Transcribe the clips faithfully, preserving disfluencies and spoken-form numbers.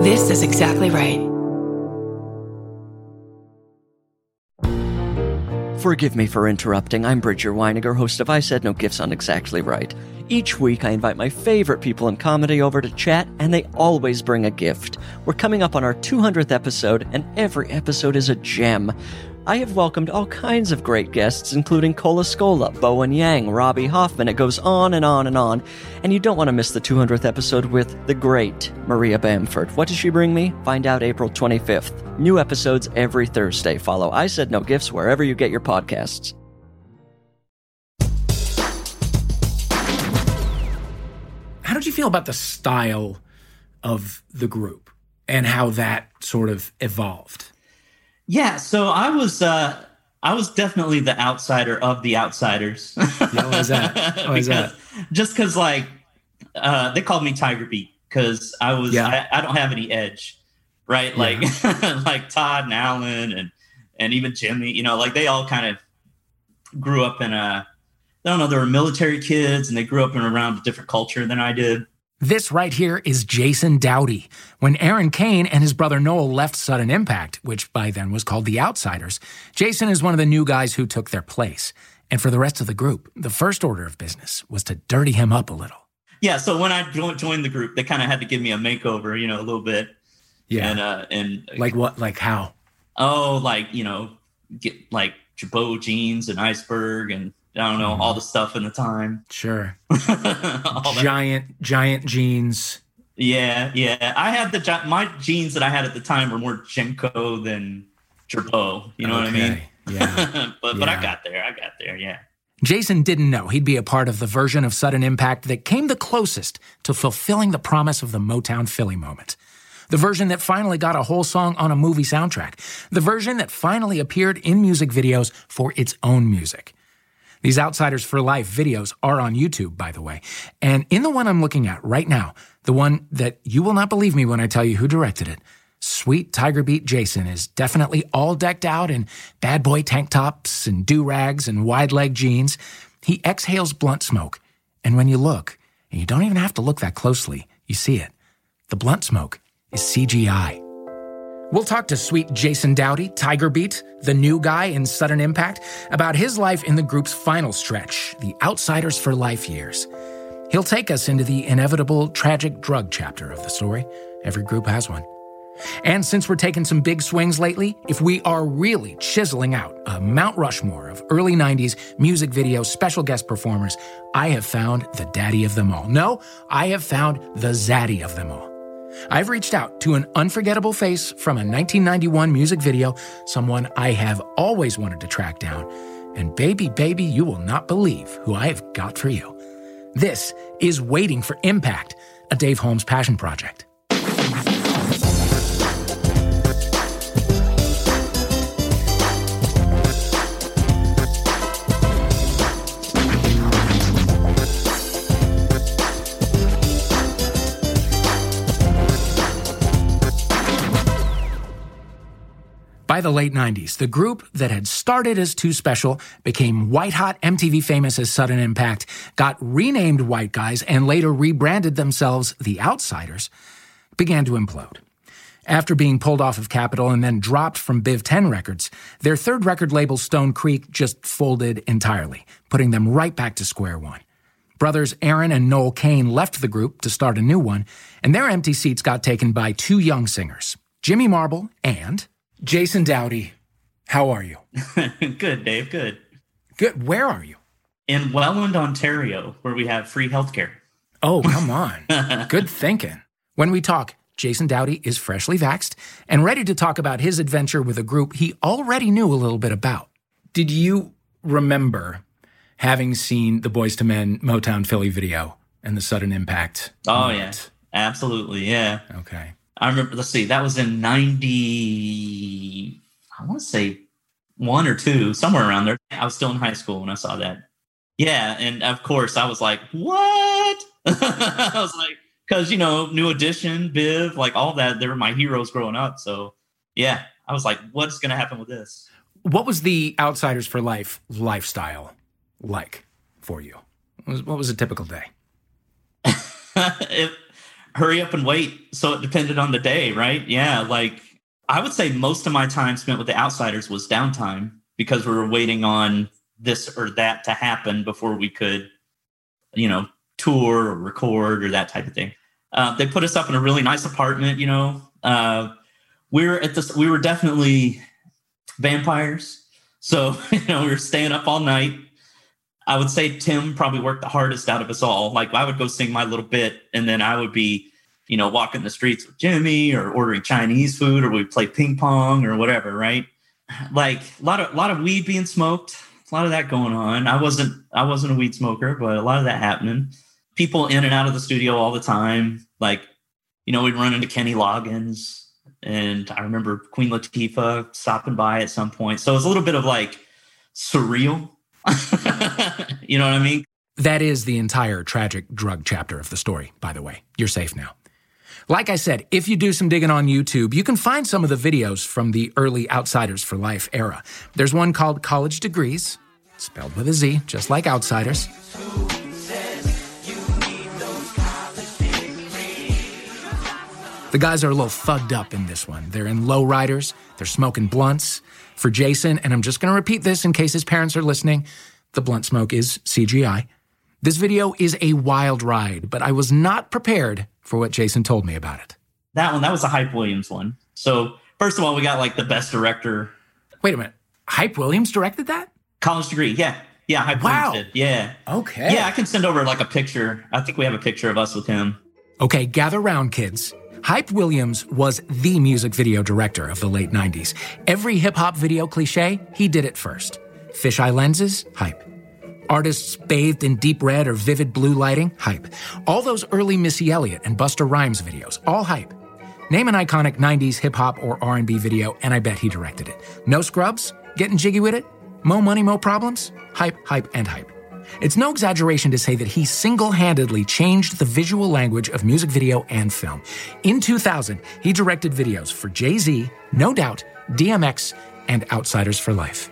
This is exactly right. Forgive me for interrupting. I'm Bridger Weiniger, host of I Said No Gifts on Exactly Right. Each week, I invite my favorite people in comedy over to chat, and they always bring a gift. We're coming up on our two hundredth episode, and every episode is a gem. I have welcomed all kinds of great guests, including Cola Scola, Bowen Yang, Robbie Hoffman. It goes on and on and on. And you don't want to miss the two hundredth episode with the great Maria Bamford. What does she bring me? Find out April twenty-fifth. New episodes every Thursday. Follow I Said No Gifts wherever you get your podcasts. How did you feel about the style of the group and how that sort of evolved? Yeah, so I was uh, I was definitely the outsider of the outsiders. Yeah, what is that? What is because, that? Just because, like, uh, they called me Tiger Beat because I was Yeah. I, I don't have any edge, right? Like Yeah. like Todd and Alan and and even Jimmy, you know, like they all kind of grew up in a I don't know, they were military kids and they grew up in around a different culture than I did. This right here is Jason Dowdy. When Aaron Kane and his brother Noel left Sudden Impact, which by then was called The Outsiders, Jason is one of the new guys who took their place. And for the rest of the group, the first order of business was to dirty him up a little. Yeah, so when I jo- joined the group, they kind of had to give me a makeover, you know, a little bit. Yeah. And uh, and Like what? Like how? oh, like, you know, get like Jabot jeans and Iceberg and I don't know, Mm. all the stuff in the time. Sure. All that- Giant, giant jeans. Yeah, yeah. I had the gi- my jeans that I had at the time were more Jenko than Jabot. You know what I mean? Okay. Yeah. but but I Yeah. got there. I got there. Yeah. Jason didn't know he'd be a part of the version of Sudden Impact that came the closest to fulfilling the promise of the Motown Philly moment. The version that finally got a whole song on a movie soundtrack. The version that finally appeared in music videos for its own music. These Outsiders for Life videos are on YouTube, by the way. And in the one I'm looking at right now, the one that you will not believe me when I tell you who directed it, sweet Tiger Beat Jason is definitely all decked out in bad boy tank tops and do-rags and wide-leg jeans. He exhales blunt smoke. And when you look, and you don't even have to look that closely, you see it. The blunt smoke is C G I. We'll talk to sweet Jason Dowdy, Tiger Beat, the new guy in Sudden Impact, about his life in the group's final stretch, the Outsiders for Life years. He'll take us into the inevitable tragic drug chapter of the story. Every group has one. And since we're taking some big swings lately, if we are really chiseling out a Mount Rushmore of early nineties music video special guest performers, I have found the daddy of them all. No, I have found the zaddy of them all. I've reached out to an unforgettable face from a nineteen ninety-one music video, someone I have always wanted to track down. And baby, baby, you will not believe who I have got for you. This is Waiting for Impact, a Dave Holmes passion project. By the late nineties, the group that had started as Too Special became white-hot M T V famous as Sudden Impact, got renamed White Guys, and later rebranded themselves The Outsiders, began to implode. After being pulled off of Capitol and then dropped from Biv ten Records, their third record label, Stone Creek, just folded entirely, putting them right back to square one. Brothers Aaron and Noel Kane left the group to start a new one, and their empty seats got taken by two young singers, Jimmy Marble and Jason Dowdy. How are you? Good, Dave. Good. Good. Where are you? In Welland, Ontario, where we have free healthcare. Oh, come on. Good thinking. When we talk, Jason Dowdy is freshly vaxxed and ready to talk about his adventure with a group he already knew a little bit about. Did you remember having seen the Boyz two Men Motown Philly video and the Sudden Impact Oh, moment? yeah. Absolutely. Yeah. Okay. I remember, let's see, that was in ninety, I want to say one or two, somewhere around there. I was still in high school when I saw that. Yeah. And of course, I was like, what? I was like, because, you know, New Edition, Biv, like all that, they were my heroes growing up. So, yeah, I was like, what's going to happen with this? What was the Outsiders for Life lifestyle like for you? What was, what was a typical day? it, hurry up and wait. So it depended on the day, right? Yeah, like I would say most of my time spent with the Outsiders was downtime because we were waiting on this or that to happen before we could, you know, tour or record or that type of thing. Uh, they put us up in a really nice apartment, you know. Uh, we were at this, we were definitely vampires. So, you know, we were staying up all night. I would say Tim probably worked the hardest out of us all. Like I would go sing my little bit and then I would be, you know, walking the streets with Jimmy or ordering Chinese food or we'd play ping pong or whatever, right? Like a lot of, a lot of weed being smoked, a lot of that going on. I wasn't, I wasn't a weed smoker, but a lot of that happening. People in and out of the studio all the time. Like, you know, we'd run into Kenny Loggins and I remember Queen Latifah stopping by at some point. So it was a little bit of like surreal. You know what I mean? That is the entire tragic drug chapter of the story, by the way. You're safe now. Like I said, if you do some digging on YouTube, you can find some of the videos from the early Outsiders for Life era. There's one called College Degrees, spelled with a Z, just like Outsiders. The guys are a little thugged up in this one. They're in lowriders, they're smoking blunts. For Jason, and I'm just going to repeat this in case his parents are listening, the blunt smoke is C G I. This video is a wild ride, but I was not prepared for what Jason told me about it. That one, that was a Hype Williams one. So first of all, we got like the best director. Wait a minute. Hype Williams directed that? College Degree, yeah. Yeah, Hype wow. Williams did, yeah. Okay. Yeah, I can send over like a picture. I think we have a picture of us with him. Okay, gather round, kids. Hype Williams was the music video director of the late nineties. Every hip-hop video cliche, he did it first. Fisheye lenses, Hype. Artists bathed in deep red or vivid blue lighting, Hype. All those early Missy Elliott and Busta Rhymes videos, all Hype. Name an iconic nineties hip-hop or R and B video, and I bet he directed it. No scrubs? Getting jiggy with it? Mo money, mo problems? Hype, Hype, and Hype. It's no exaggeration to say that he single-handedly changed the visual language of music video and film. In two thousand, he directed videos for Jay-Z, No Doubt, D M X, and Outsiders for Life.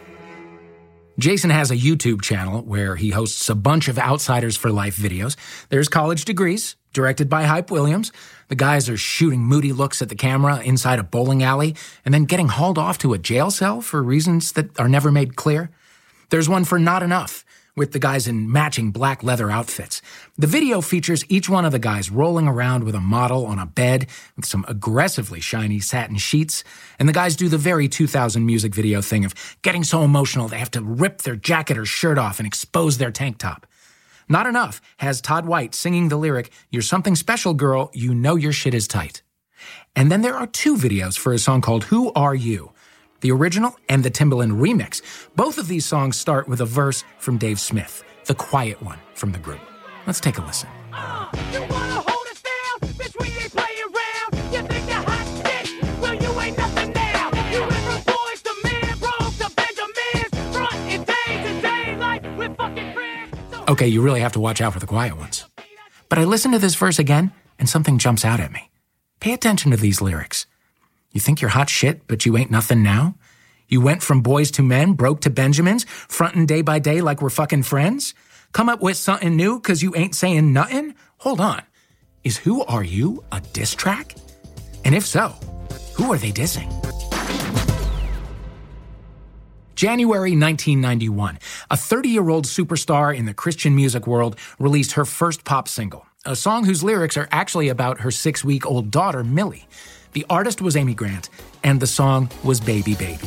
Jason has a YouTube channel where he hosts a bunch of Outsiders for Life videos. There's College Degrees, directed by Hype Williams. The guys are shooting moody looks at the camera inside a bowling alley and then getting hauled off to a jail cell for reasons that are never made clear. There's one for Not Enough, with the guys in matching black leather outfits. The video features each one of the guys rolling around with a model on a bed with some aggressively shiny satin sheets, and the guys do the very two thousand music video thing of getting so emotional they have to rip their jacket or shirt off and expose their tank top. Not Enough has Todd White singing the lyric, "You're something special, girl, you know your shit is tight." And then there are two videos for a song called Who Are You? The original and the Timbaland remix. Both of these songs start with a verse from Dave Smith, the quiet one from the group. Let's take a listen. Uh, you wanna hold us down? Bitch, we ain't playing around. You think you're hot shit? Well, you ain't nothing now. You went from boys to men, broke to Benjamins. Front and day to day, like we're fucking friends. So okay, you really have to watch out for the quiet ones. But I listened to this verse again, and something jumps out at me. Pay attention to these lyrics. You think you're hot shit, but you ain't nothing now? You went from boys to men, broke to Benjamins, frontin' day by day like we're fucking friends? Come up with something new cause you ain't saying nothing? Hold on. Is Who Are You a diss track? And if so, who are they dissing? January nineteen ninety-one, a thirty-year-old superstar in the Christian music world released her first pop single, a song whose lyrics are actually about her six-week-old daughter, Millie. The artist was Amy Grant, and the song was Baby Baby.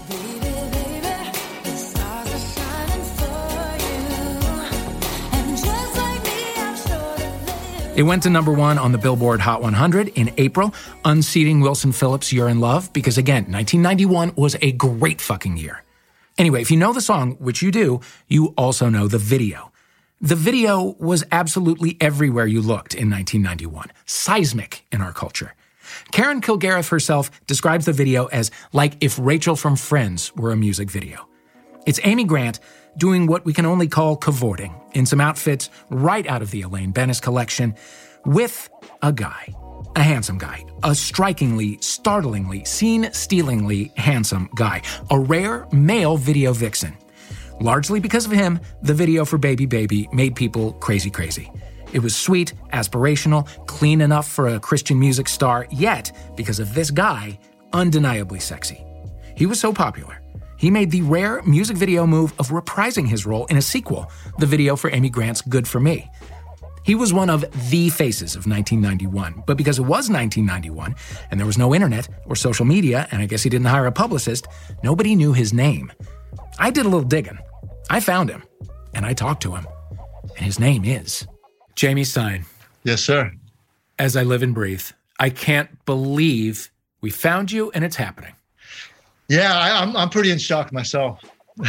It went to number one on the Billboard Hot one hundred in April, unseating Wilson Phillips' You're in Love, because again, nineteen ninety-one was a great fucking year. Anyway, if you know the song, which you do, you also know the video. The video was absolutely everywhere you looked in nineteen ninety-one, seismic in our culture. Karen Kilgariff herself describes the video as like if Rachel from Friends were a music video. It's Amy Grant doing what we can only call cavorting in some outfits right out of the Elaine Bennis collection with a guy, a handsome guy, a strikingly, startlingly, scene-stealingly handsome guy, a rare male video vixen. Largely because of him, the video for Baby Baby made people crazy crazy. It was sweet, aspirational, clean enough for a Christian music star, yet, because of this guy, undeniably sexy. He was so popular, he made the rare music video move of reprising his role in a sequel, the video for Amy Grant's Good For Me. He was one of the faces of nineteen ninety-one, but because it was nineteen ninety-one, and there was no internet or social media, and I guess he didn't hire a publicist, nobody knew his name. I did a little digging. I found him, and I talked to him, and his name is Jamie Stein. Yes, sir. As I live and breathe, I can't believe we found you and it's happening. Yeah, I, I'm I'm pretty in shock myself.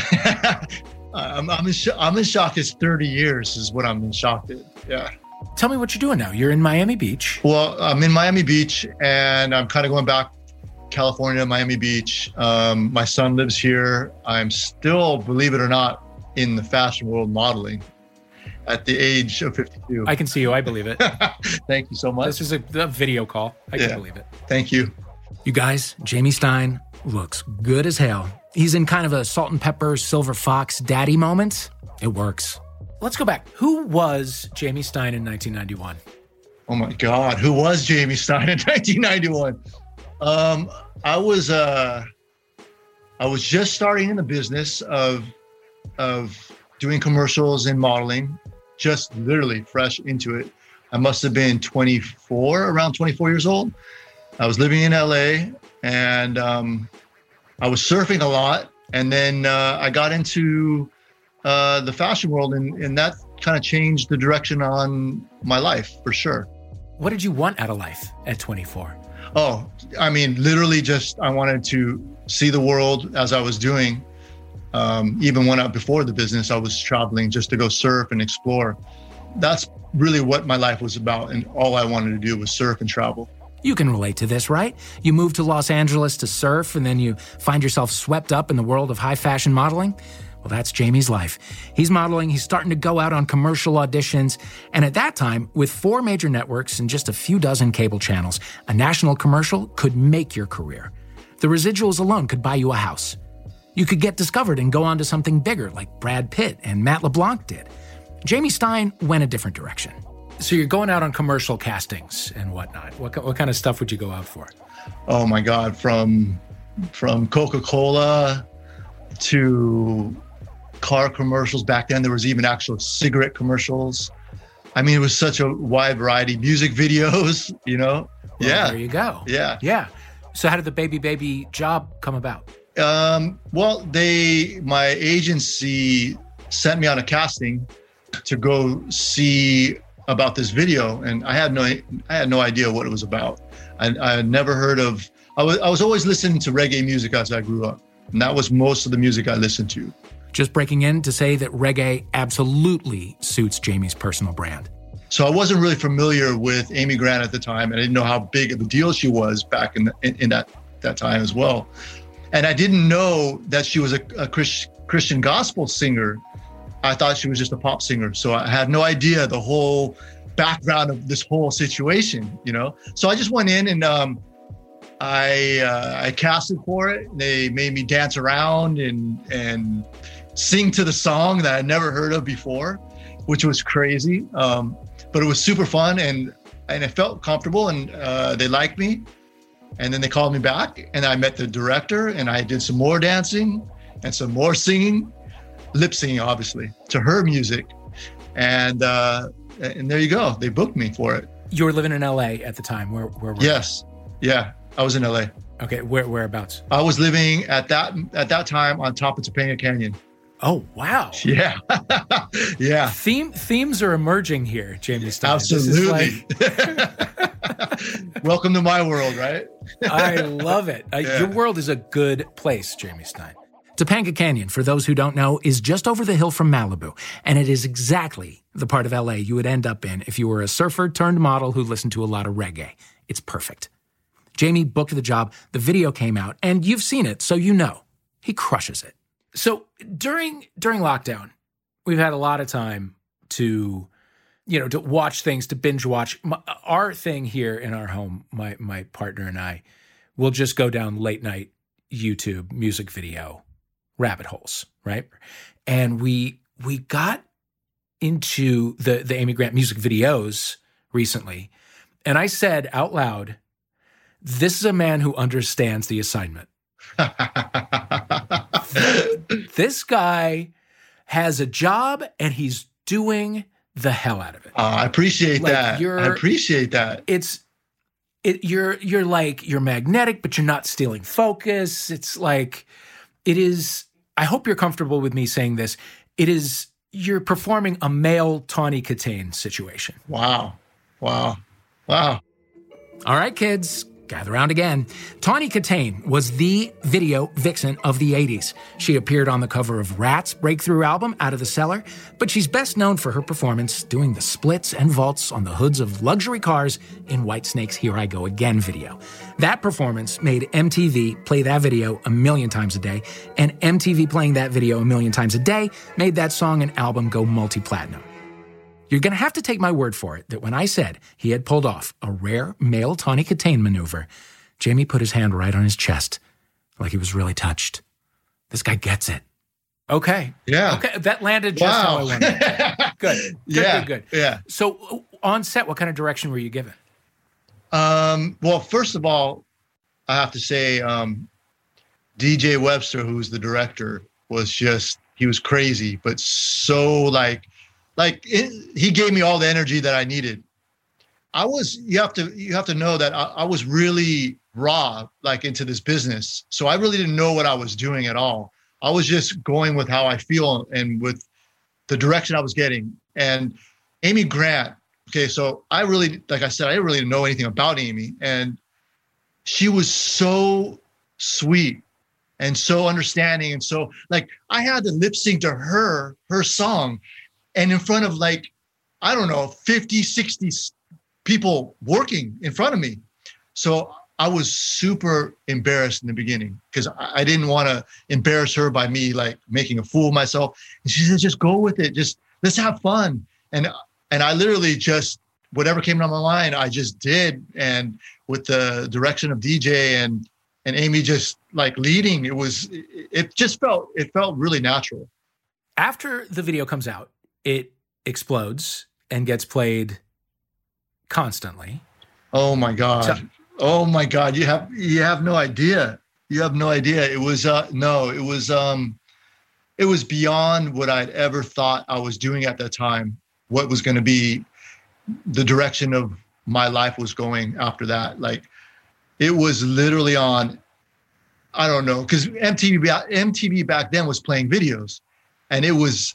I'm I'm in, sh- I'm in shock. It's thirty years is what I'm in shock at. Yeah. Tell me what you're doing now. You're in Miami Beach. Well, I'm in Miami Beach, and I'm kind of going back California, Miami Beach. Um, my son lives here. I'm still, believe it or not, in the fashion world modeling at the age of fifty-two. I can see you. I believe it. Thank you so much. This is a, a video call. I Yeah. can believe it. Thank you. You guys, Jamie Stein looks good as hell. He's in kind of a salt and pepper, silver fox daddy moment. It works. Let's go back. Who was Jamie Stein in nineteen ninety-one? Oh my God, who was Jamie Stein in nineteen ninety-one? Um, I was uh, I was just starting in the business of of doing commercials and modeling, just literally fresh into it. I must have been twenty-four, around twenty-four years old. I was living in L A, and um, I was surfing a lot. And then uh, I got into uh, the fashion world, and, and that kind of changed the direction on my life for sure. What did you want out of life at twenty-four? Oh, I mean, literally just I wanted to see the world as I was doing. Um, even when I, before the business, I was traveling just to go surf and explore. That's really what my life was about. And all I wanted to do was surf and travel. You can relate to this, right? You move to Los Angeles to surf, and then you find yourself swept up in the world of high fashion modeling. Well, that's Jamie's life. He's modeling, he's starting to go out on commercial auditions, and at that time, with four major networks and just a few dozen cable channels, a national commercial could make your career. The residuals alone could buy you a house. You could get discovered and go on to something bigger like Brad Pitt and Matt LeBlanc did. Jamie Stein went a different direction. So you're going out on commercial castings and whatnot. What, what kind of stuff would you go out for? Oh my God, from from Coca-Cola to car commercials. Back then, there was even actual cigarette commercials. I mean, it was such a wide variety. Music videos, you know? Well, yeah. There you go. Yeah. Yeah. So how did the Baby Baby job come about? Um, well, they, my agency sent me on a casting to go see about this video, and I had no, I had no idea what it was about. I, I had never heard of. I was, I was always listening to reggae music as I grew up, and that was most of the music I listened to. Just breaking in to say that reggae absolutely suits Jamie's personal brand. So I wasn't really familiar with Amy Grant at the time, and I didn't know how big of a deal she was back in the, in, in that that time as well. And I didn't know that she was a, a Chris, Christian gospel singer. I thought she was just a pop singer. So I had no idea the whole background of this whole situation, you know? So I just went in and um, I uh, I casted for it. They made me dance around and and sing to the song that I'd never heard of before, which was crazy. Um, but it was super fun, and, and it felt comfortable, and uh, they liked me. And then they called me back, and I met the director, and I did some more dancing and some more singing. Lip singing, obviously, to her music. And uh, and there you go. They booked me for it. You were living in L A at the time. Where, where were Yes. Yeah. I was in L A. you? Okay. Where, whereabouts? I was living at that at that time on top of Topanga Canyon. Oh, wow. Yeah. Yeah. Theme, themes are emerging here, Jamie Stein. Absolutely. This is like, Welcome to my world, right? I love it. Uh, Yeah. Your world is a good place, Jamie Stein. Topanga Canyon, for those who don't know, is just over the hill from Malibu, and it is exactly the part of L A you would end up in if you were a surfer turned model who listened to a lot of reggae. It's perfect. Jamie booked the job, the video came out, and you've seen it, so you know. He crushes it. So during during lockdown, we've had a lot of time to, you know, to watch things, to binge watch. My, our thing here in our home, my my partner and I, will just go down late night YouTube music video rabbit holes, right? And we we got into the, the Amy Grant music videos recently, and I said out loud, this is a man who understands the assignment. This guy has a job and he's doing the hell out of it. Uh, I appreciate Like, that. you're- I appreciate that. It's it you're you're like you're magnetic, but you're not stealing focus. It's like it is. I hope you're comfortable with me saying this. It is you're performing a male Tawny Katane situation. Wow. Wow. Wow. All right, kids, gather around again. Tawny Katane was the video vixen of the eighties. She appeared on the cover of Rat's breakthrough album, Out of the Cellar, but she's best known for her performance doing the splits and vaults on the hoods of luxury cars in Whitesnake's Here I Go Again video. That performance made M T V play that video a million times a day, and M T V playing that video a million times a day made that song and album go multi-platinum. You're going to have to take my word for it that when I said he had pulled off a rare male Tawny Katane maneuver, Jamie put his hand right on his chest like he was really touched. This guy gets it. Okay. Yeah. Okay, that landed just how I Wow. wanted it to. Good. Good, Yeah. good, good. Yeah. So on set, what kind of direction were you given? Um, well, first of all, I have to say, um, D J Webster, who's the director, was just, he was crazy, but so like, like it, he gave me all the energy that I needed. I was, you have to, you have to know that I, I was really raw, like into this business. So I really didn't know what I was doing at all. I was just going with how I feel and with the direction I was getting. And Amy Grant, okay, so I really, like I said, I didn't really know anything about Amy. And she was so sweet and so understanding. And so like I had to lip sync to her, her song, and in front of like, I don't know, fifty, sixty people working in front of me. So I was super embarrassed in the beginning because I, I didn't want to embarrass her by me like making a fool of myself. And she said, just go with it. Just let's have fun. And and I literally just, whatever came to my mind, I just did. And with the direction of D J and and Amy just like leading, it was, it just felt, it felt really natural. After the video comes out, it explodes and gets played constantly. Oh my God. So- oh my God. You have, you have no idea. You have no idea. It was, uh, no, it was, um, it was beyond what I'd ever thought I was doing at that time. What was going to be the direction of my life was going after that. Like it was literally on, I don't know, because M T V, M T V back then was playing videos, and it was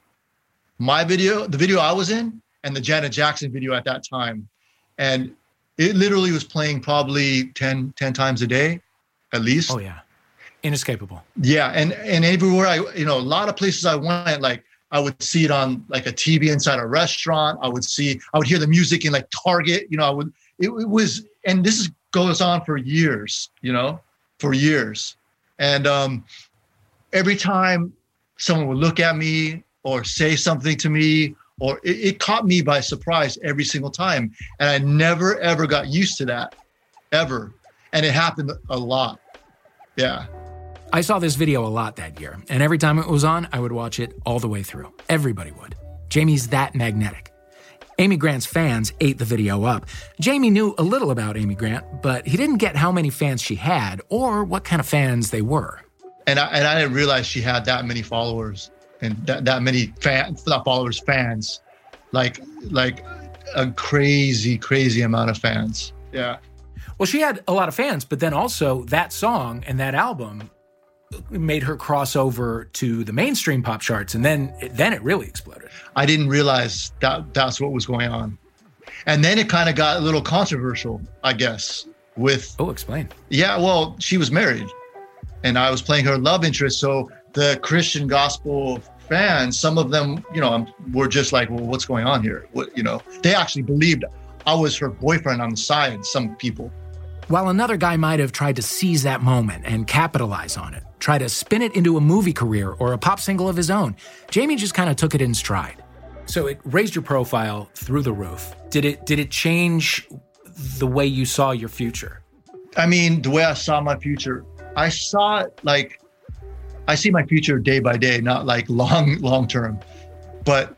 my video, the video I was in, and the Janet Jackson video at that time. And it literally was playing probably ten, ten times a day, at least. Oh yeah. Inescapable. Yeah. And, and everywhere I, you know, a lot of places I went, like I would see it on like a T V inside a restaurant. I would see, I would hear the music in like Target, you know, I would, it, it was, and this is, goes on for years, you know, for years. And um, every time someone would look at me or say something to me, or it, it caught me by surprise every single time. And I never, ever got used to that, ever. And it happened a lot. Yeah. I saw this video a lot that year, and every time it was on, I would watch it all the way through. Everybody would. Jamie's that magnetic. Amy Grant's fans ate the video up. Jamie knew a little about Amy Grant, but he didn't get how many fans she had or what kind of fans they were. And I, and I didn't realize she had that many followers and that, that many fans, not followers, fans, like, like a crazy, crazy amount of fans. Yeah. Well, she had a lot of fans, but then also that song and that album made her cross over to the mainstream pop charts, and then then it really exploded. I didn't realize that that's what was going on. And then it kind of got a little controversial, I guess, with... Oh, explain. Yeah, well, she was married, and I was playing her love interest, so the Christian gospel fans, some of them, you know, were just like, well, what's going on here? What, you know, they actually believed I was her boyfriend on the side, some people. While another guy might have tried to seize that moment and capitalize on it, try to spin it into a movie career or a pop single of his own, Jamie just kind of took it in stride. So it raised your profile through the roof. Did it did it change the way you saw your future? I mean, the way I saw my future, I saw it like, I see my future day by day, not like long, long term. But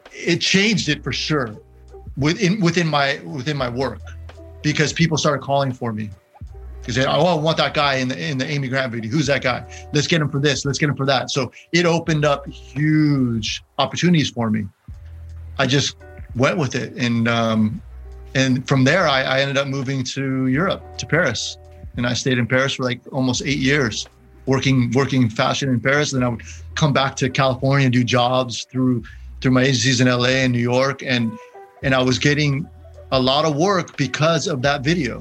it changed it for sure within within my within my work, because people started calling for me. Because they, oh, I want that guy in the in the Amy Grant video. Who's that guy? Let's get him for this. Let's get him for that. So it opened up huge opportunities for me. I just went with it, and um, and from there, I, I ended up moving to Europe, to Paris, and I stayed in Paris for like almost eight years, working working fashion in Paris. Then I would come back to California and do jobs through through my agencies in L A and New York, and and I was getting a lot of work because of that video.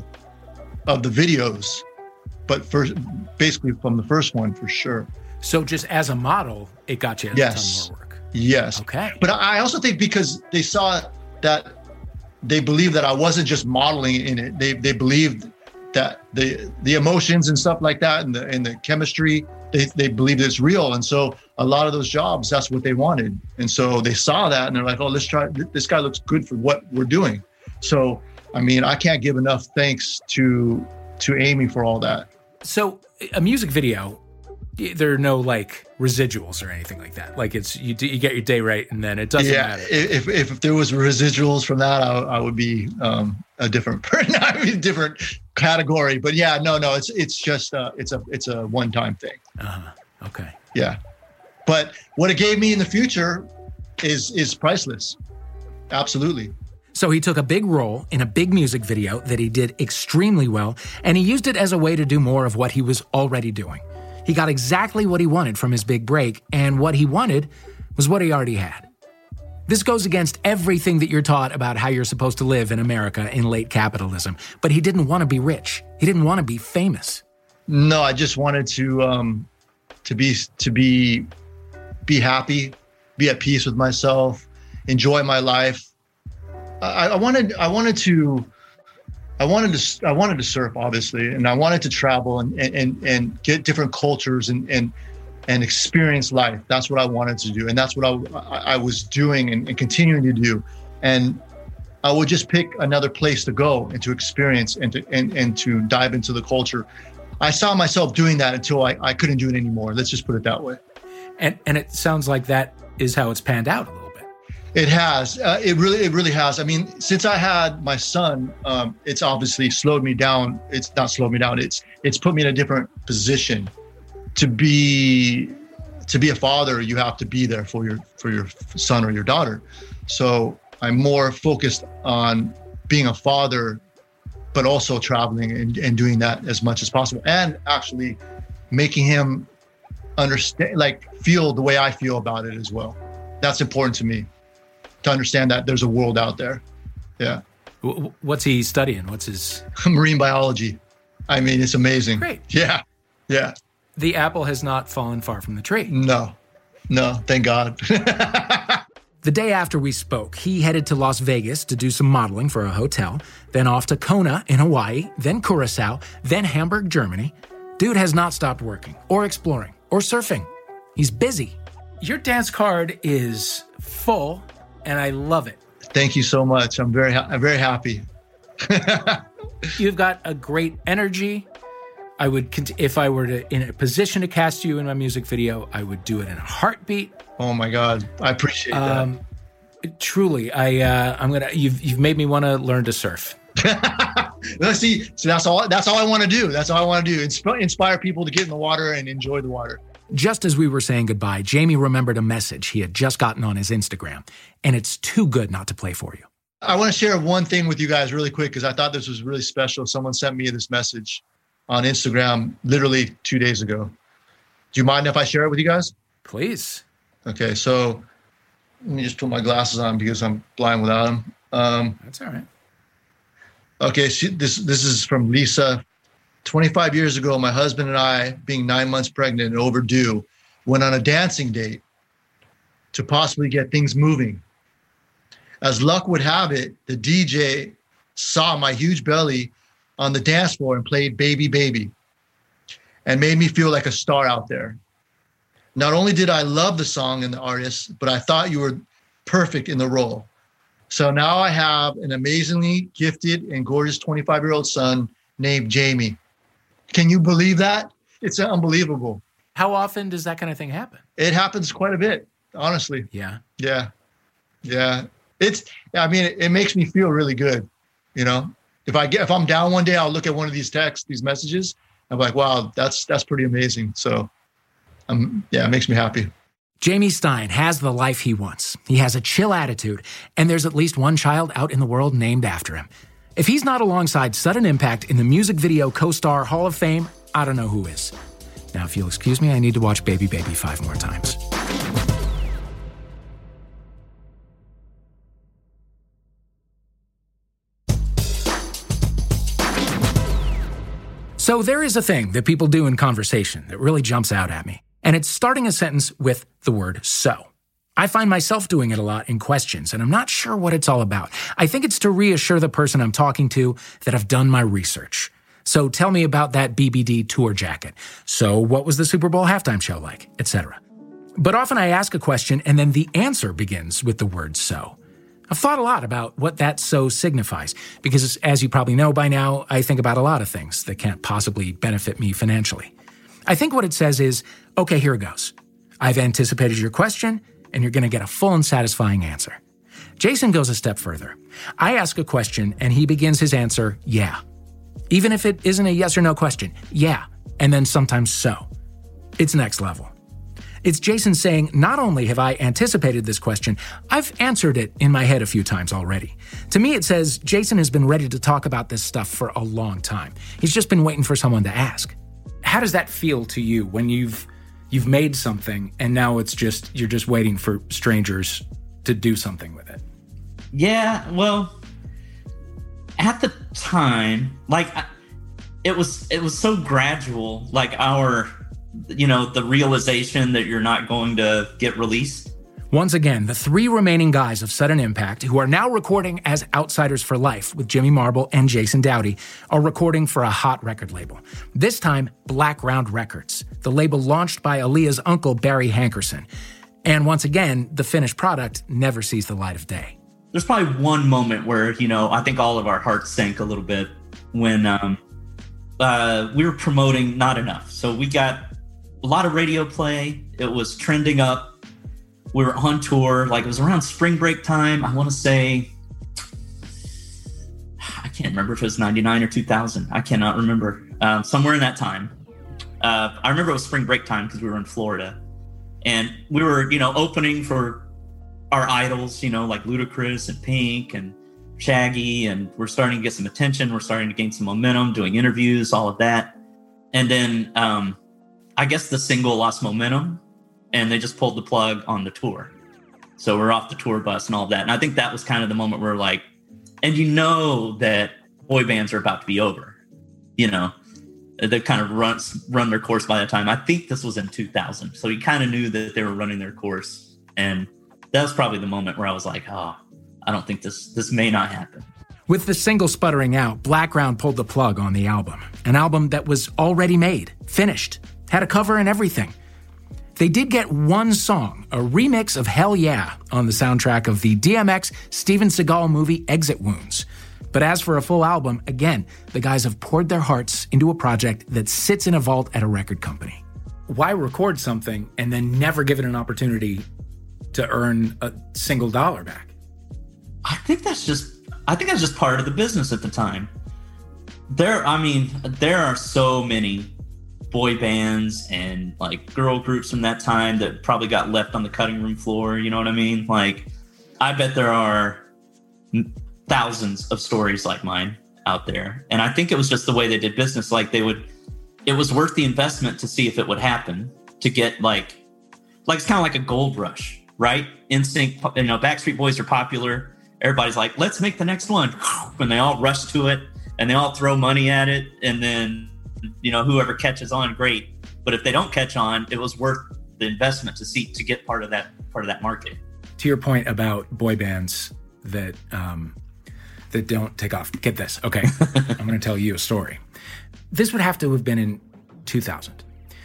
Of the videos, but first, basically from the first one for sure. So just as a model, it got you a yes. ton more work. Yes. Okay. But I also think because they saw that, they believed that I wasn't just modeling in it. They they believed that the the emotions and stuff like that, and the and the chemistry, they they believed it's real. And so a lot of those jobs, that's what they wanted. And so they saw that, and they're like, oh, let's try. This guy looks good for what we're doing. So. I mean, I can't give enough thanks to to Amy for all that. So a music video, there are no like residuals or anything like that. Like it's you, you get your day right, and then it doesn't yeah, matter. If, if if there was residuals from that, I, I would be um, a different person. I mean, different category. But yeah, no, no, it's it's just uh, it's a it's a one time thing. Uh huh. Okay. Yeah, but what it gave me in the future is is priceless. Absolutely. So he took a big role in a big music video that he did extremely well, and he used it as a way to do more of what he was already doing. He got exactly what he wanted from his big break, and what he wanted was what he already had. This goes against everything that you're taught about how you're supposed to live in America in late capitalism, but he didn't want to be rich. He didn't want to be famous. No, I just wanted to um, to be to be be happy, be at peace with myself, enjoy my life. I, I wanted, I wanted to, I wanted to, I wanted to surf, obviously, and I wanted to travel and and and get different cultures and and and experience life. That's what I wanted to do, and that's what I I was doing and, and continuing to do. And I would just pick another place to go and to experience and to and and to dive into the culture. I saw myself doing that until I, I couldn't do it anymore. Let's just put it that way. And and it sounds like that is how it's panned out a little bit. It has. Uh, it really, it really has. I mean, since I had my son, um, it's obviously slowed me down. It's not slowed me down. It's it's put me in a different position. To be to be a father, you have to be there for your for your son or your daughter. So I'm more focused on being a father, but also traveling and, and doing that as much as possible, and actually making him understand, like feel the way I feel about it as well. That's important to me. To understand that there's a world out there. Yeah. What's he studying? What's his? Marine biology. I mean, it's amazing. Great. Yeah. Yeah. The apple has not fallen far from the tree. No. No, thank God. The day after we spoke, he headed to Las Vegas to do some modeling for a hotel, then off to Kona in Hawaii, then Curacao, then Hamburg, Germany. Dude has not stopped working or exploring or surfing. He's busy. Your dance card is full, and I love it. Thank you so much. I'm very, ha- I'm very happy. You've got a great energy. I would, cont- if I were to in a position to cast you in my music video, I would do it in a heartbeat. Oh my God, I appreciate um, that. Truly, I, uh, I'm gonna. You've, you've made me want to learn to surf. Let's see. So that's all. That's all I want to do. That's all I want to do. Insp- inspire people to get in the water and enjoy the water. Just as we were saying goodbye, Jamie remembered a message he had just gotten on his Instagram, and it's too good not to play for you. I want to share one thing with you guys really quick because I thought this was really special. Someone sent me this message on Instagram literally two days ago. Do you mind if I share it with you guys? Please. Okay, so let me just put my glasses on because I'm blind without them. Um, That's all right. Okay, she, this this is from Lisa. twenty-five years ago, my husband and I, being nine months pregnant and overdue, went on a dancing date to possibly get things moving. As luck would have it, the D J saw my huge belly on the dance floor and played Baby Baby and made me feel like a star out there. Not only did I love the song and the artist, but I thought you were perfect in the role. So now I have an amazingly gifted and gorgeous twenty-five-year-old son named Jamie. Can you believe that? It's unbelievable. How often does that kind of thing happen? It happens quite a bit, honestly. Yeah. Yeah. Yeah. It's, I mean, it, it makes me feel really good. You know, if I get, if I'm down one day, I'll look at one of these texts, these messages. I'm like, wow, that's, that's pretty amazing. So um, yeah, it makes me happy. Jamie Stein has the life he wants. He has a chill attitude, and there's at least one child out in the world named after him. If he's not alongside Sudden Impact in the music video co-star Hall of Fame, I don't know who is. Now, if you'll excuse me, I need to watch Baby Baby five more times. So there is a thing that people do in conversation that really jumps out at me, and it's starting a sentence with the word so. I find myself doing it a lot in questions, and I'm not sure what it's all about. I think it's to reassure the person I'm talking to that I've done my research. So tell me about that B B D tour jacket. So what was the Super Bowl halftime show like, et cetera. But often I ask a question, and then the answer begins with the word so. I've thought a lot about what that so signifies, because as you probably know by now, I think about a lot of things that can't possibly benefit me financially. I think what it says is, okay, here it goes. I've anticipated your question, and you're going to get a full and satisfying answer. Jason goes a step further. I ask a question, and he begins his answer, yeah. Even if it isn't a yes or no question, yeah, and then sometimes so. It's next level. It's Jason saying, not only have I anticipated this question, I've answered it in my head a few times already. To me, it says Jason has been ready to talk about this stuff for a long time. He's just been waiting for someone to ask. How does that feel to you when you've you've made something and now it's just you're just waiting for strangers to do something with it? Yeah, well, at the time, like it was it was so gradual, like our you know, the realization that you're not going to get released. Once again, the three remaining guys of Sudden Impact, who are now recording as Outsiders for Life with Jimmy Marble and Jason Dowdy, are recording for a hot record label. This time, Black Round Records, the label launched by Aaliyah's uncle, Barry Hankerson. And once again, the finished product never sees the light of day. There's probably one moment where, you know, I think all of our hearts sank a little bit when um, uh, we were promoting Not Enough. So we got a lot of radio play. It was trending up. We were on tour. Like it was around spring break time. I want to say, I can't remember if it was ninety-nine or two thousand. I cannot remember. Um, somewhere in that time. Uh, I remember it was spring break time because we were in Florida. And we were, you know, opening for our idols, you know, like Ludacris and Pink and Shaggy. And we're starting to get some attention. We're starting to gain some momentum, doing interviews, all of that. And then, um, I guess the single lost momentum and they just pulled the plug on the tour. So we're off the tour bus and all of that. And I think that was kind of the moment where we're like, and you know that boy bands are about to be over, you know, they kind of run, run their course by the time. I think this was in two thousand. So you kind of knew that they were running their course. And that was probably the moment where I was like, oh, I don't think this, this may not happen. With the single sputtering out, Black Round pulled the plug on the album. An album that was already made, finished, had a cover and everything. They did get one song, a remix of Hell Yeah, on the soundtrack of the D M X Steven Seagal movie Exit Wounds. But as for a full album, again, the guys have poured their hearts into a project that sits in a vault at a record company. Why record something and then never give it an opportunity to earn a single dollar back? I think that's just, I think that's just part of the business at the time. There, I mean, there are so many boy bands and like girl groups from that time that probably got left on the cutting room floor. You know what I mean? Like, I bet there are thousands of stories like mine out there. And I think it was just the way they did business. Like they would, it was worth the investment to see if it would happen, to get like, like it's kind of like a gold rush, right? N Sync, you know, Backstreet Boys are popular. Everybody's like, let's make the next one. And they all rush to it and they all throw money at it. And then, you know, whoever catches on, great. But if they don't catch on, it was worth the investment to see, to get part of that, part of that market. To your point about boy bands that, um, that don't take off. Get this. Okay. I'm going to tell you a story. This would have to have been in two thousand.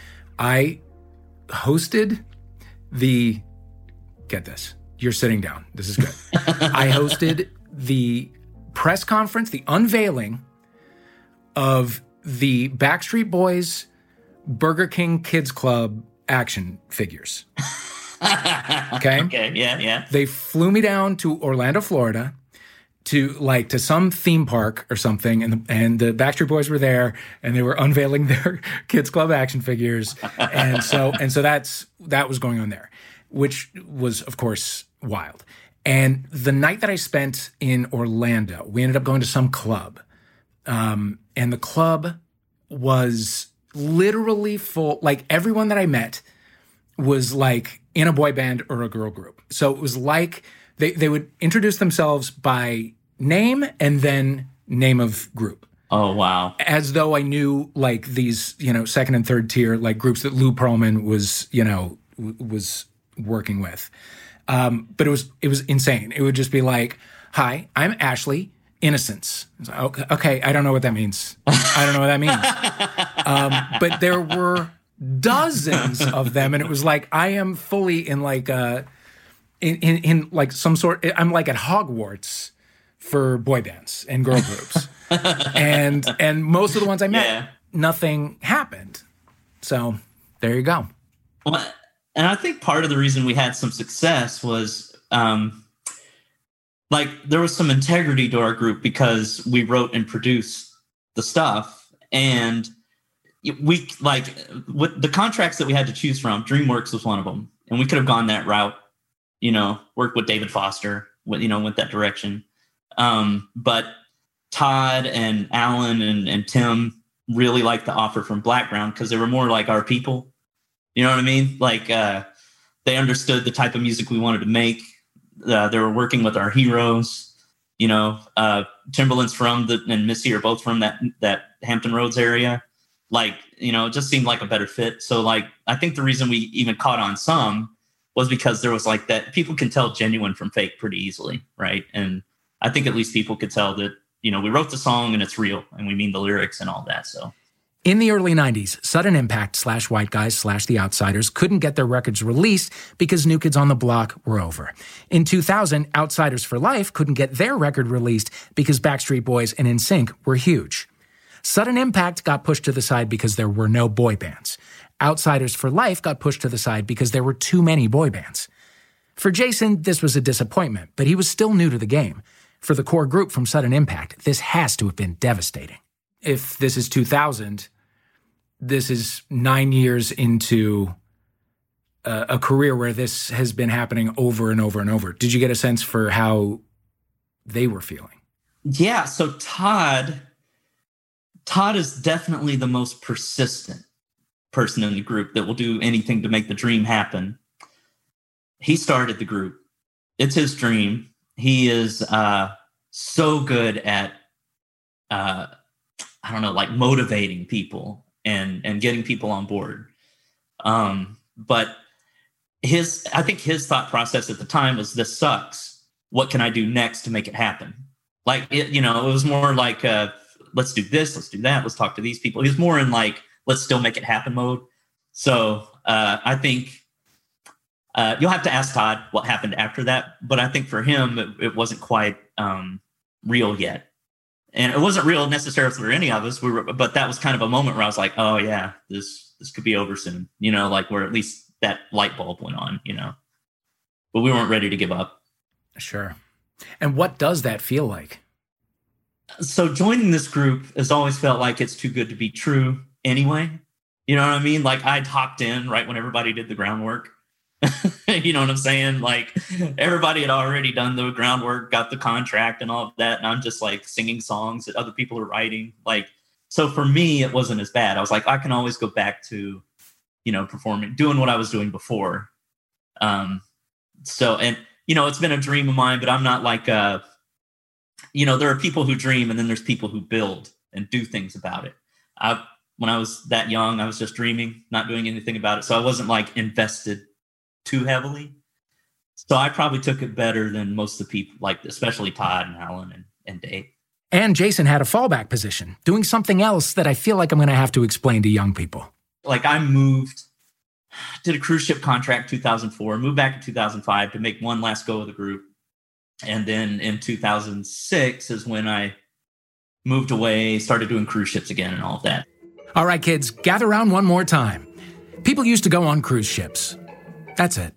I hosted the, get this. You're sitting down. This is good. I hosted the press conference, the unveiling of the Backstreet Boys Burger King Kids Club action figures. Okay? Okay, yeah, yeah. They flew me down to Orlando, Florida, to like to some theme park or something, and the, and the Backstreet Boys were there, and they were unveiling their Kids Club action figures, and so and so that's that was going on there, which was of course wild. And the night that I spent in Orlando, we ended up going to some club, um, and the club was literally full. Like everyone that I met was like in a boy band or a girl group, so it was like. They they would introduce themselves by name and then name of group. Oh, wow. As though I knew like these, you know, second and third tier like groups that Lou Pearlman was, you know, w- was working with. Um, but it was it was insane. It would just be like, "Hi, I'm Ashley Innocence." Like, okay, okay, I don't know what that means. I don't know what that means. um, but there were dozens of them, and it was like I am fully in like a. In, in in like some sort, I'm like at Hogwarts for boy bands and girl groups, and and most of the ones I met, Yeah. nothing happened. So there you go. Well, and I think part of the reason we had some success was, um, like there was some integrity to our group because we wrote and produced the stuff, and we like with the contracts that we had to choose from. DreamWorks was one of them, and we could have gone that route. You know, worked with David Foster, you know, went that direction. Um, but Todd and Alan and, and Tim really liked the offer from Blackground because they were more like our people. You know what I mean? Like uh, they understood the type of music we wanted to make. Uh, they were working with our heroes. You know, uh, Timberland's from the and Missy are both from that that Hampton Roads area. Like, you know, it just seemed like a better fit. So, like, I think the reason we even caught on some was because there was like that people can tell genuine from fake pretty easily, right? And I think at least people could tell that, you know, we wrote the song and it's real and we mean the lyrics and all that. So in the early nineties, Sudden Impact slash White Guys slash The Outsiders couldn't get their records released because New Kids on the Block were over. In two thousand, Outsiders for Life couldn't get their record released because Backstreet Boys and N Sync were huge. Sudden Impact got pushed to the side because there were no boy bands. Outsiders for Life got pushed to the side because there were too many boy bands. For Jason, this was a disappointment, but he was still new to the game. For the core group from Sudden Impact, this has to have been devastating. If this is two thousand, this is nine years into a, a career where this has been happening over and over and over. Did you get a sense for how they were feeling? Yeah, so Todd, Todd is definitely the most persistent person in the group that will do anything to make the dream happen. He started the group. It's his dream. He is uh, so good at, uh, I don't know, like motivating people and, and getting people on board. Um, but his, I think his thought process at the time was, this sucks. What can I do next to make it happen? Like, it, you know, it was more like, uh, let's do this, let's do that, let's talk to these people. He was more in like, let's still make it happen mode. So uh, I think uh, you'll have to ask Todd what happened after that. But I think for him, it, it wasn't quite um, real yet. And it wasn't real necessarily for any of us. We were, but that was kind of a moment where I was like, oh, yeah, this this could be over soon. You know, like where at least that light bulb went on, you know. But we weren't ready to give up. Sure. And what does that feel like? So joining this group has always felt like it's too good to be true anyway. You know what I mean? Like I'd hopped in right when everybody did the groundwork. You know what I'm saying? Like everybody had already done the groundwork, got the contract and all of that. And I'm just like singing songs that other people are writing. Like, so for me, it wasn't as bad. I was like, I can always go back to, you know, performing, doing what I was doing before. Um, so, and, you know, it's been a dream of mine, but I'm not like, uh, you know, there are people who dream and then there's people who build and do things about it. I, when I was that young, I was just dreaming, not doing anything about it. So I wasn't like invested too heavily. So I probably took it better than most of the people, like especially Todd and Alan and, and Dave. And Jason had a fallback position, doing something else that I feel like I'm going to have to explain to young people. Like I moved, did a cruise ship contract two thousand four, moved back in two thousand five to make one last go of the group. And then in two thousand six is when I moved away, started doing cruise ships again and all of that. All right, kids, gather around one more time. People used to go on cruise ships. That's it.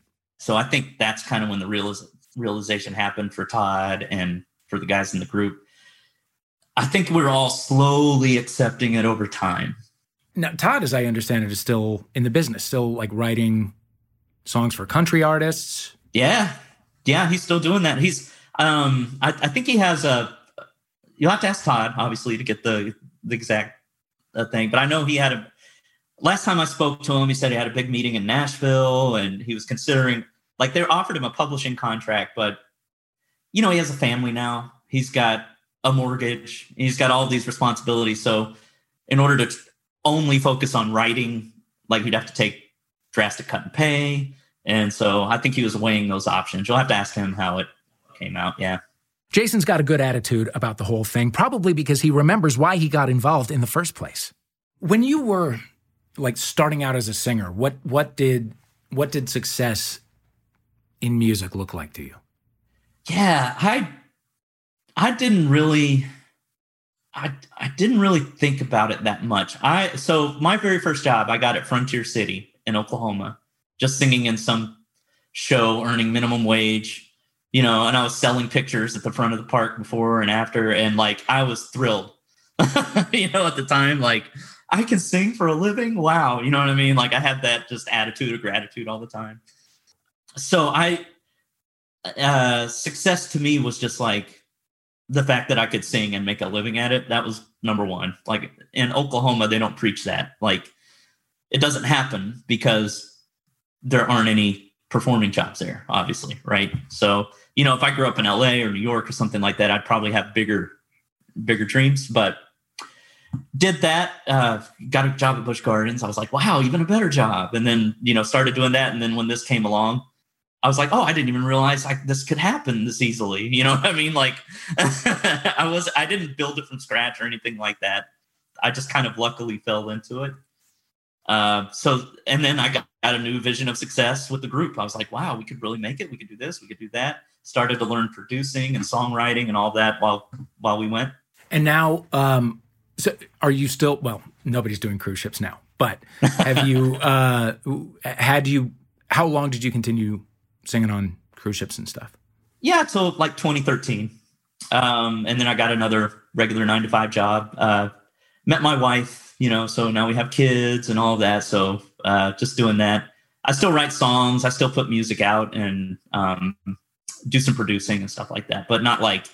So I think that's kind of when the realis- realization happened for Todd and for the guys in the group. I think we're all slowly accepting it over time. Now, Todd, as I understand it, is still in the business, still like writing songs for country artists. Yeah. Yeah, he's still doing that. He's, um, I, I think he has a, you'll have to ask Todd, obviously, to get the, the exact uh, thing. But I know he had a, last time I spoke to him, he said he had a big meeting in Nashville and he was considering, like, they offered him a publishing contract, but, you know, he has a family now. He's got a mortgage. He's got all these responsibilities. So in order to only focus on writing, like, he'd have to take drastic cut in pay. And so I think he was weighing those options. You'll have to ask him how it came out. Yeah. Jason's got a good attitude about the whole thing, probably because he remembers why he got involved in the first place. When you were like starting out as a singer, what what did what did success in music look like to you? Yeah, I I didn't really I I didn't really think about it that much. I so my very first job I got at Frontier City in Oklahoma, just singing in some show, earning minimum wage, you know, and I was selling pictures at the front of the park before and after, and like I was thrilled. You know, at the time, like, I can sing for a living. Wow. You know what I mean? Like, I had that just attitude of gratitude all the time. So I, uh, success to me was just like the fact that I could sing and make a living at it. That was number one. Like, in Oklahoma, they don't preach that. Like, it doesn't happen because there aren't any performing jobs there, obviously. Right. So, you know, if I grew up in L A or New York or something like that, I'd probably have bigger, bigger dreams, but did that, uh, got a job at Busch Gardens. I was like, wow, even a better job. And then, you know, started doing that. And then when this came along, I was like, oh, I didn't even realize like this could happen this easily. You know what I mean? Like, I was, I didn't build it from scratch or anything like that. I just kind of luckily fell into it. Uh, so, and then I got, got a new vision of success with the group. I was like, wow, we could really make it. We could do this. We could do that. Started to learn producing and songwriting and all that while, while we went. And now, um, so are you still, well, nobody's doing cruise ships now, but have you, uh, had you, how long did you continue singing on cruise ships and stuff? Yeah, till like twenty thirteen. Um, and then I got another regular nine to five job, uh, met my wife, you know, so now we have kids and all of that. So, uh, just doing that. I still write songs. I still put music out and, um, do some producing and stuff like that, but not like,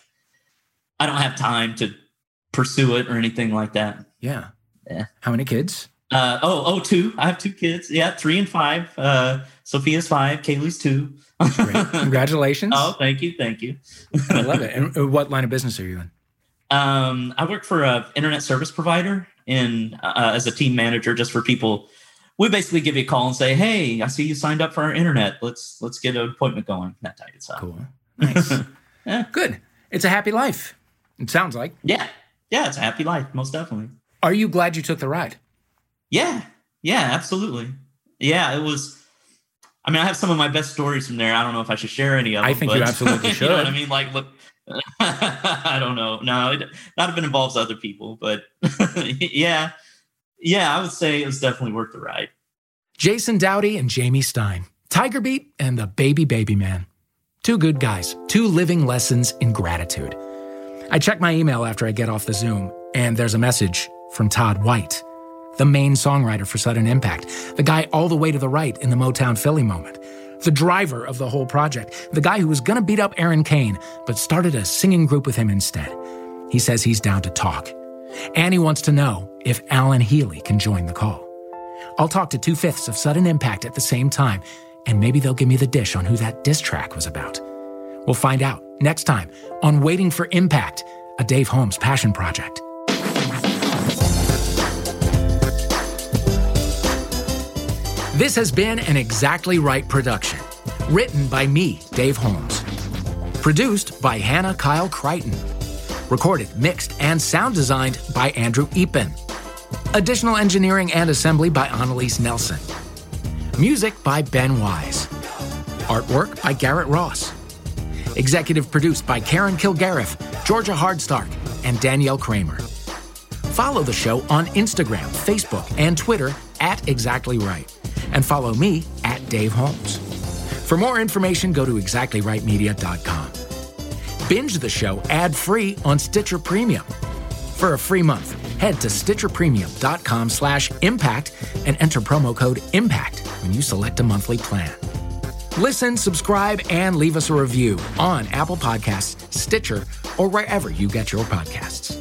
I don't have time to pursue it or anything like that. Yeah. Yeah. How many kids? Uh, oh, oh, two. I have two kids. Yeah. Three and five. Uh, Sophia's five. Kaylee's two. Great. Congratulations. Oh, thank you. Thank you. I love it. And what line of business are you in? Um, I work for a internet service provider in, uh, as a team manager, just for people. We basically give you a call and say, hey, I see you signed up for our internet. Let's, let's get an appointment going. That type of stuff. Cool. Nice. Yeah. Good. It's a happy life. It sounds like. Yeah. Yeah. It's a happy life. Most definitely. Are you glad you took the ride? Yeah. Yeah, absolutely. Yeah. It was, I mean, I have some of my best stories from there. I don't know if I should share any of them. I think but, you absolutely should. You know what I mean? Like, look, I don't know. No, it not if it involves other people, but yeah. Yeah, I would say it was definitely worth the ride. Jason Dowdy and Jamie Stein, Tiger Beat and the Baby Baby Man. Two good guys, two living lessons in gratitude. I check my email after I get off the Zoom, and there's a message from Todd White, the main songwriter for Sudden Impact, the guy all the way to the right in the Motown Philly moment, the driver of the whole project, the guy who was going to beat up Aaron Kane, but started a singing group with him instead. He says he's down to talk. And he wants to know if Alan Healy can join the call. I'll talk to two-fifths of Sudden Impact at the same time, and maybe they'll give me the dish on who that diss track was about. We'll find out next time on Waiting for Impact, a Dave Holmes passion project. This has been an Exactly Right production, written by me, Dave Holmes. Produced by Hannah Kyle Crichton. Recorded, mixed, and sound designed by Andrew Epen. Additional engineering and assembly by Annalise Nelson. Music by Ben Wise. Artwork by Garrett Ross. Executive produced by Karen Kilgariff, Georgia Hardstark, and Danielle Kramer. Follow the show on Instagram, Facebook, and Twitter at Exactly Right. And follow me at Dave Holmes. For more information, go to exactly right media dot com. Binge the show ad-free on Stitcher Premium. For a free month, head to stitcher premium dot com slash impact and enter promo code IMPACT when you select a monthly plan. Listen, subscribe, and leave us a review on Apple Podcasts, Stitcher, or wherever you get your podcasts.